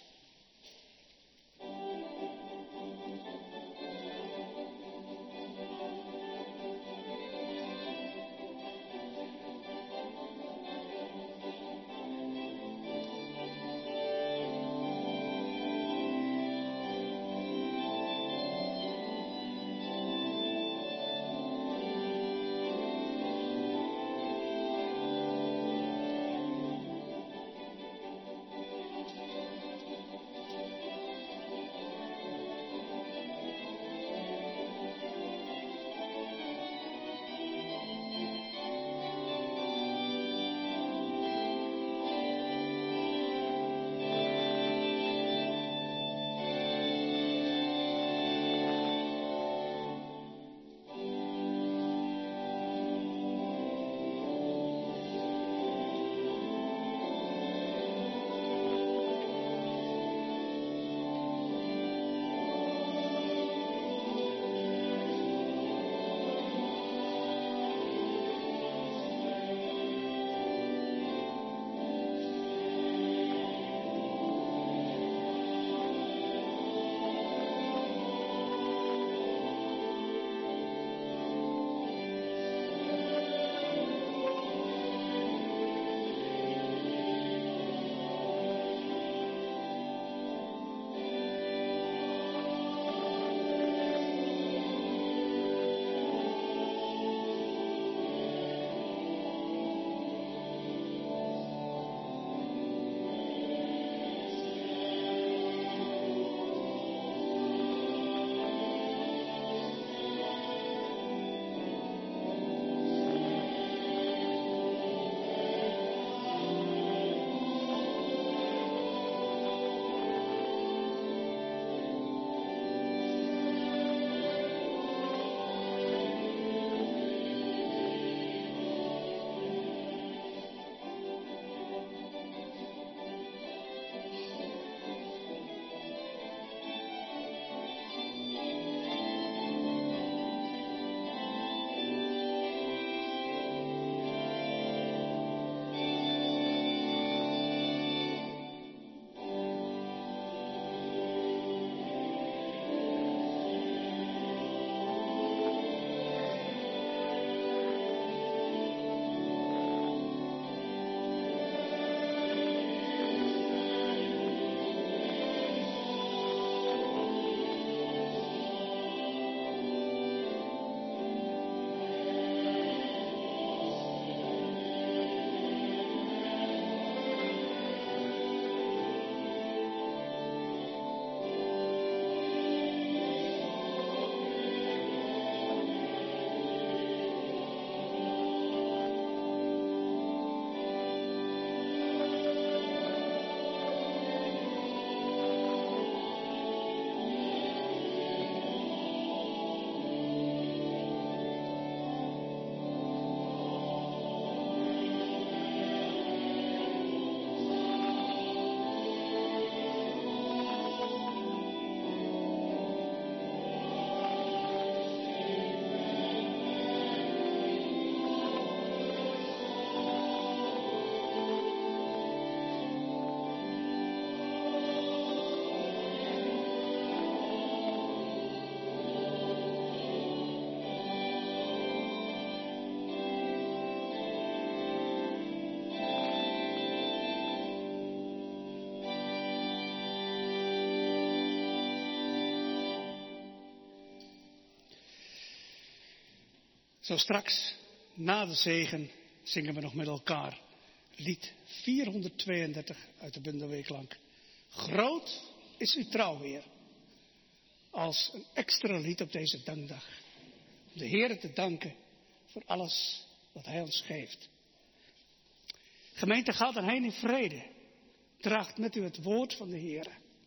Zo straks, na de zegen, zingen we nog met elkaar lied vierhonderdtweeëndertig uit de bundelweeklank. Groot is uw trouw, Heer. Als een extra lied op deze dankdag. Om de Heer te danken voor alles wat Hij ons geeft. Gemeente, gaat erheen in vrede. Draagt met u het woord van de Heer.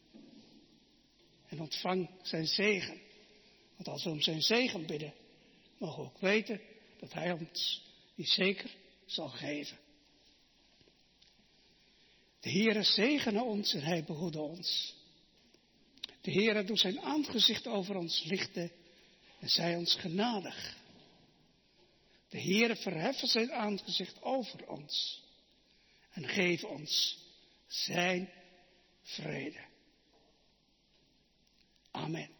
En ontvang zijn zegen. Want als we om zijn zegen bidden, mogen we ook weten dat Hij ons die zeker zal geven. De Heere zegene ons en Hij behoede ons. De Heere doet zijn aangezicht over ons lichten en zij ons genadig. De Heere verheffen zijn aangezicht over ons en geef ons zijn vrede. Amen.